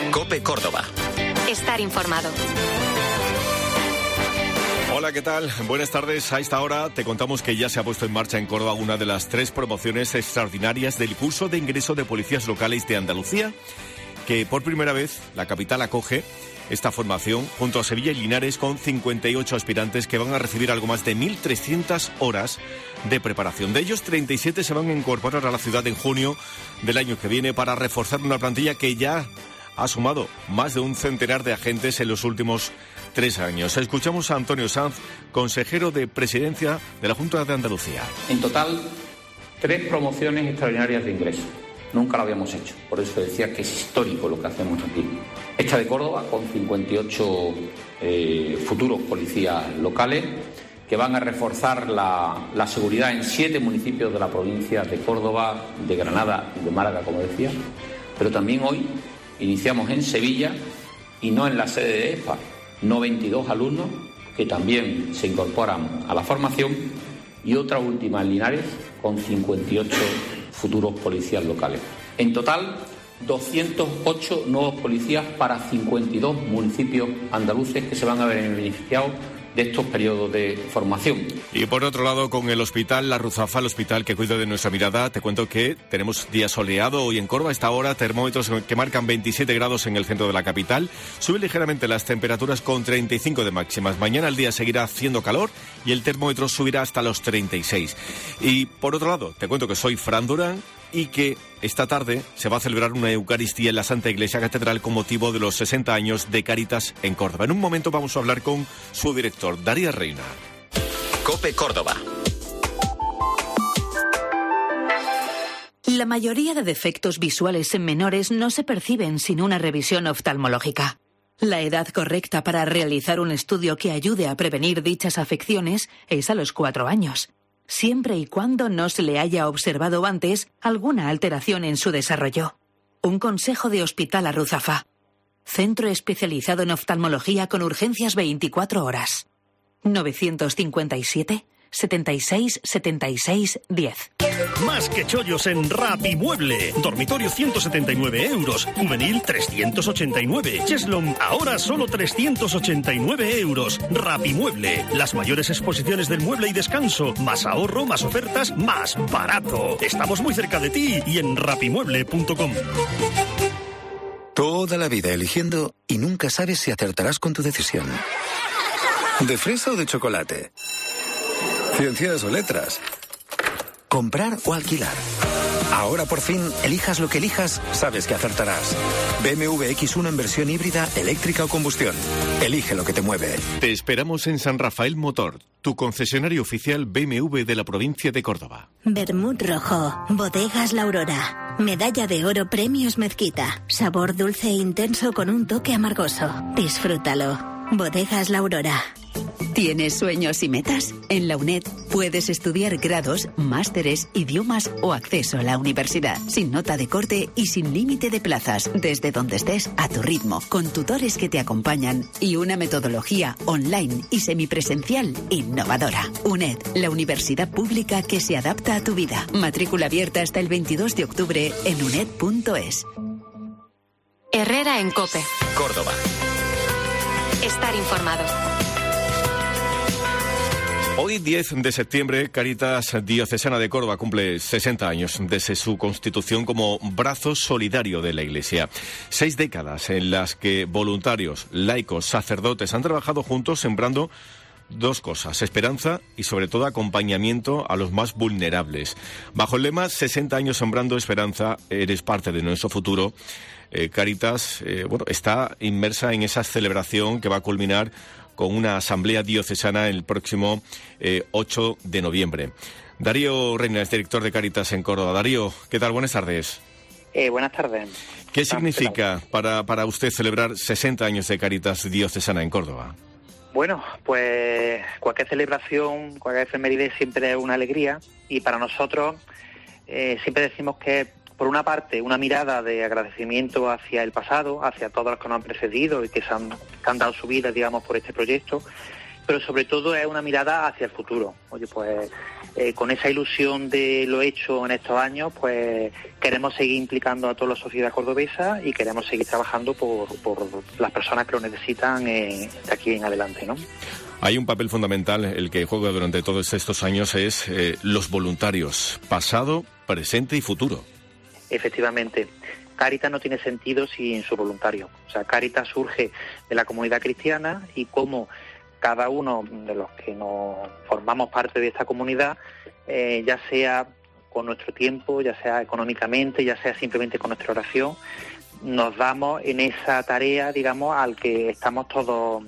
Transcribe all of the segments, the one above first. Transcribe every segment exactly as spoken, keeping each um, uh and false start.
COPE Córdoba. Estar informado. Hola, ¿qué tal? Buenas tardes. A esta hora te contamos que ya se ha puesto en marcha en Córdoba una de las tres promociones extraordinarias del curso de ingreso de policías locales de Andalucía, que por primera vez la capital acoge esta formación junto a Sevilla y Linares, con cincuenta y ocho aspirantes que van a recibir algo más de mil trescientas horas de preparación. De ellos, treinta y siete se van a incorporar a la ciudad en junio del año que viene para reforzar una plantilla que ya ha sumado más de un centenar de agentes en los últimos tres años. Escuchamos a Antonio Sanz, consejero de Presidencia de la Junta de Andalucía. En total, tres promociones extraordinarias de ingreso. Nunca lo habíamos hecho, por eso decía que es histórico lo que hacemos aquí. Esta de Córdoba, con cincuenta y ocho eh, futuros policías locales, que van a reforzar la, la seguridad en siete municipios de la provincia de Córdoba, de Granada y de Málaga, como decía. Pero también hoy iniciamos en Sevilla, y no en la sede de E S P A, noventa y dos alumnos que también se incorporan a la formación, y otra última en Linares, con cincuenta y ocho futuros policías locales. En total, doscientos ocho nuevos policías para cincuenta y dos municipios andaluces que se van a ver beneficiados de estos periodos de formación. Y por otro lado, con el hospital La Ruzafa, el hospital que cuida de nuestra mirada, te cuento que tenemos día soleado hoy en Córdoba. A esta hora, termómetros que marcan veintisiete grados en el centro de la capital. Suben ligeramente las temperaturas con treinta y cinco de máximas. Mañana el día seguirá haciendo calor y el termómetro subirá hasta los treinta y seis. Y por otro lado, te cuento que soy Fran Durán y que esta tarde se va a celebrar una Eucaristía en la Santa Iglesia Catedral con motivo de los sesenta años de Cáritas en Córdoba. En un momento vamos a hablar con su director, Darío Reina. COPE Córdoba. La mayoría de defectos visuales en menores no se perciben sin una revisión oftalmológica. La edad correcta para realizar un estudio que ayude a prevenir dichas afecciones es a los cuatro años, siempre y cuando no se le haya observado antes alguna alteración en su desarrollo. Un consejo de Hospital La Ruzafa. Centro especializado en oftalmología con urgencias veinticuatro horas. novecientos cincuenta y siete, setenta y seis, setenta y seis, diez. Más que chollos en Rapimueble. Dormitorio ciento setenta y nueve euros. Juvenil trescientos ochenta y nueve. Cheslom ahora solo trescientos ochenta y nueve euros. Rapimueble. Las mayores exposiciones del mueble y descanso. Más ahorro, más ofertas, más barato. Estamos muy cerca de ti y en rapimueble punto com. Toda la vida eligiendo y nunca sabes si acertarás con tu decisión. ¿De fresa o de chocolate? Ciencias o letras. Comprar o alquilar. Ahora por fin, elijas lo que elijas, sabes que acertarás. B M W equis uno en versión híbrida, eléctrica o combustión. Elige lo que te mueve. Te esperamos en San Rafael Motor, tu concesionario oficial B M W de la provincia de Córdoba. Vermut rojo, Bodegas La Aurora. Medalla de oro Premios Mezquita. Sabor dulce e intenso con un toque amargoso. Disfrútalo. Bodegas La Aurora. ¿Tienes sueños y metas? En la UNED puedes estudiar grados, másteres, idiomas o acceso a la universidad, sin nota de corte y sin límite de plazas, desde donde estés, a tu ritmo, con tutores que te acompañan y una metodología online y semipresencial innovadora. UNED, la universidad pública que se adapta a tu vida. Matrícula abierta hasta el veintidós de octubre en uned punto es. Herrera en COPE. Córdoba. Estar informado. Hoy, diez de septiembre, Cáritas Diocesana de Córdoba cumple sesenta años desde su constitución como brazo solidario de la Iglesia. Seis décadas en las que voluntarios, laicos, sacerdotes han trabajado juntos sembrando dos cosas: esperanza y sobre todo acompañamiento a los más vulnerables. Bajo el lema sesenta años sembrando esperanza, eres parte de nuestro futuro, eh, Cáritas eh, bueno, está inmersa en esa celebración que va a culminar con una asamblea diocesana el próximo eh, ocho de noviembre. Darío Reina es director de Cáritas en Córdoba. Darío, ¿qué tal? Buenas tardes. Eh, buenas tardes. ¿Qué significa para, para usted celebrar sesenta años de Cáritas diocesana en Córdoba? Bueno, pues cualquier celebración, cualquier efeméride siempre es una alegría, y para nosotros eh, siempre decimos que, por una parte, una mirada de agradecimiento hacia el pasado, hacia todos los que nos han precedido y que se han, que han dado su vida, digamos, por este proyecto, pero sobre todo es una mirada hacia el futuro. Oye, pues eh, con esa ilusión de lo hecho en estos años, pues queremos seguir implicando a toda la sociedad cordobesa y queremos seguir trabajando por, por las personas que lo necesitan eh, de aquí en adelante, ¿no? Hay un papel fundamental, el que juega durante todos estos años, es eh, los voluntarios, pasado, presente y futuro. Efectivamente. Cáritas no tiene sentido sin su voluntario. O sea, Cáritas surge de la comunidad cristiana y como cada uno de los que nos formamos parte de esta comunidad, eh, ya sea con nuestro tiempo, ya sea económicamente, ya sea simplemente con nuestra oración, nos damos en esa tarea, digamos, al que estamos todos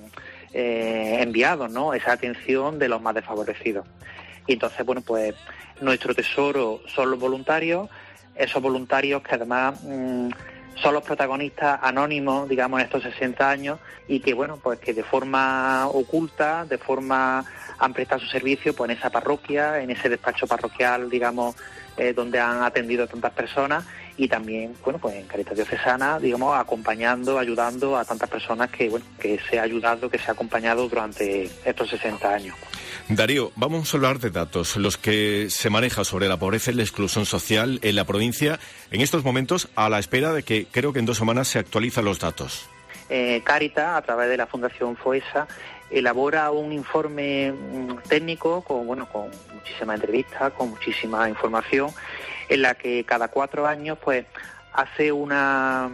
eh, enviados, ¿no? Esa atención de los más desfavorecidos. Y entonces, bueno, pues nuestro tesoro son los voluntarios, esos voluntarios que además mmm, son los protagonistas anónimos, digamos, en estos sesenta años y que, bueno, pues que de forma oculta, de forma han prestado su servicio pues en esa parroquia, en ese despacho parroquial, digamos, eh, donde han atendido a tantas personas y también, bueno, pues en Cáritas Diocesana, digamos, acompañando, ayudando a tantas personas que, bueno, que se ha ayudado, que se ha acompañado durante estos sesenta años. Darío, vamos a hablar de datos, los que se manejan sobre la pobreza y la exclusión social en la provincia, en estos momentos a la espera de que creo que en dos semanas se actualizan los datos. Eh, Cáritas, a través de la Fundación FOESA, elabora un informe técnico con, bueno, con muchísimas entrevistas, con muchísima información, en la que cada cuatro años pues hace una,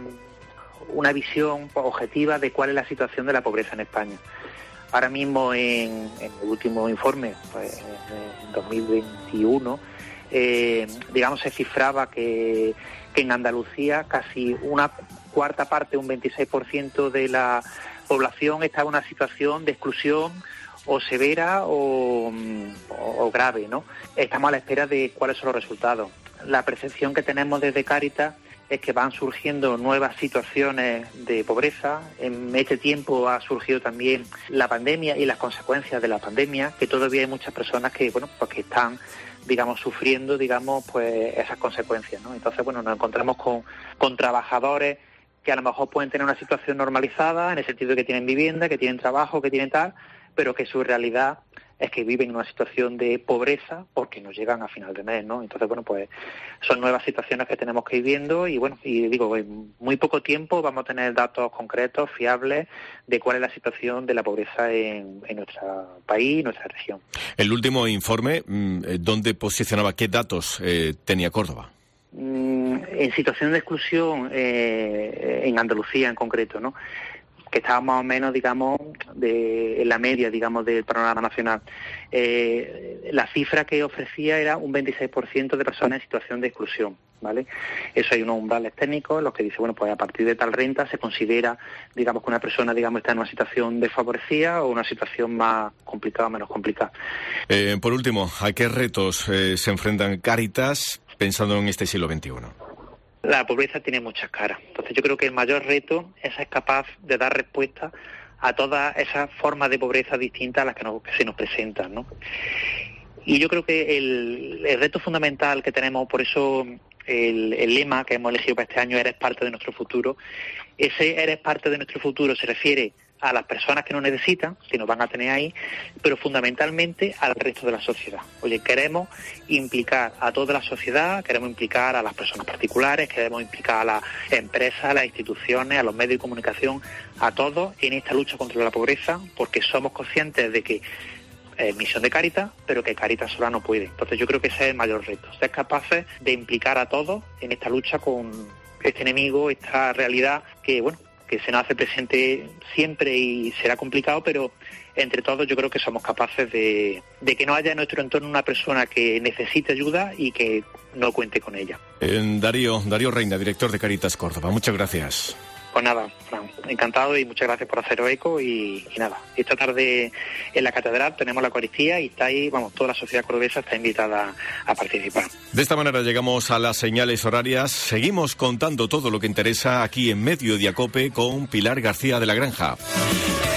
una visión pues, objetiva de cuál es la situación de la pobreza en España. Ahora mismo en, en el último informe, pues, en dos mil veintiuno, eh, digamos se cifraba que, que en Andalucía casi una cuarta parte, un veintiséis por ciento de la población estaba en una situación de exclusión o severa o, o, o grave, ¿no? Estamos a la espera de cuáles son los resultados. La percepción que tenemos desde Cáritas es que van surgiendo nuevas situaciones de pobreza. En este tiempo ha surgido también la pandemia y las consecuencias de la pandemia, que todavía hay muchas personas que, bueno, pues que están, digamos, sufriendo, digamos, pues esas consecuencias, ¿no? Entonces, bueno, nos encontramos con, con trabajadores que a lo mejor pueden tener una situación normalizada, en el sentido de que tienen vivienda, que tienen trabajo, que tienen tal, pero que su realidad es que viven en una situación de pobreza porque no llegan a final de mes, ¿no? Entonces, bueno, pues son nuevas situaciones que tenemos que ir viendo y, bueno, y digo, en muy poco tiempo vamos a tener datos concretos, fiables, de cuál es la situación de la pobreza en, en nuestro país y nuestra región. El último informe, ¿dónde posicionaba, qué datos eh, tenía Córdoba? En situación de exclusión, eh, en Andalucía en concreto, ¿no? Que estaba más o menos, digamos, de, en la media, digamos, del panorama nacional. Eh, la cifra que ofrecía era un veintiséis por ciento de personas en situación de exclusión, ¿vale? Eso hay unos umbrales técnicos en los que dice, bueno, pues a partir de tal renta se considera, digamos, que una persona, digamos, está en una situación desfavorecida o una situación más complicada o menos complicada. Eh, por último, ¿a qué retos eh, se enfrentan Cáritas pensando en este siglo veintiuno? La pobreza tiene muchas caras. Entonces yo creo que el mayor reto es ser capaz de dar respuesta a todas esas formas de pobreza distintas a las que, nos, que se nos presentan, ¿no? Y yo creo que el, el reto fundamental que tenemos, por eso el, el lema que hemos elegido para este año, Eres parte de nuestro futuro, ese Eres parte de nuestro futuro se refiere a las personas que nos necesitan, que nos van a tener ahí, pero fundamentalmente al resto de la sociedad. Oye, queremos implicar a toda la sociedad, queremos implicar a las personas particulares, queremos implicar a las empresas, a las instituciones, a los medios de comunicación, a todos en esta lucha contra la pobreza, porque somos conscientes de que es misión de Cáritas, pero que Cáritas sola no puede. Entonces yo creo que ese es el mayor reto, ser capaces de implicar a todos en esta lucha con este enemigo, esta realidad que, bueno, que se nos hace presente siempre y será complicado, pero entre todos yo creo que somos capaces de, de que no haya en nuestro entorno una persona que necesite ayuda y que no cuente con ella. Eh, Darío, Darío Reina, director de Cáritas Córdoba, muchas gracias. Pues nada, Fran, encantado y muchas gracias por haceros eco y, y nada, esta tarde en la catedral tenemos la Eucaristía y está ahí, vamos, toda la sociedad cordobesa está invitada a participar. De esta manera llegamos a las señales horarias, seguimos contando todo lo que interesa aquí en Mediodía Cope con Pilar García de la Granja.